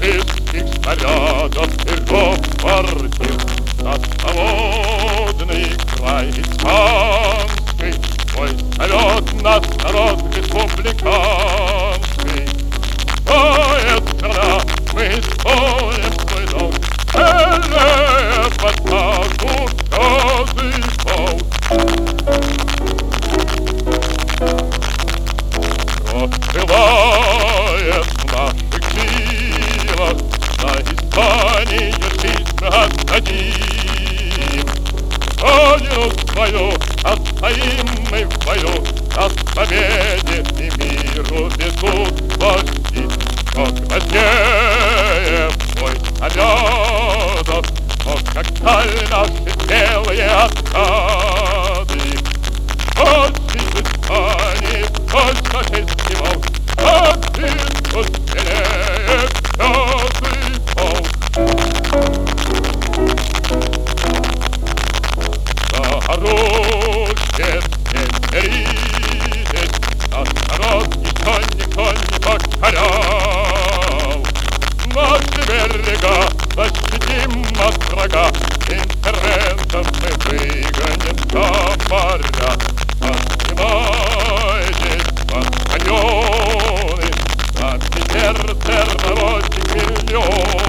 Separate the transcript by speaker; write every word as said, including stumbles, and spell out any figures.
Speaker 1: фашистских снарядов и рев квартир. Наш холодный край испанский, мой зовет нас народ республиканский. Стоит страна, мы исполним свой долг, целее подскажут каждый полк. Кровь пылает в наших силах, на Испании жизнь мы отдадим. Родину свою отстоим мы в бою, нас к победе и миру везут власти. Как важнее свой снарядов, но как сталь наши белые откады. Очень в Испании, сколь фашистский волк, один успелее каждый полк. За оружие не беритесь, наш народ еще никто не покорял. Наши берега защитим от врага, интервентов мы выгоним за моря. Поднимайтесь, батальоны, нами сердце работник миллион.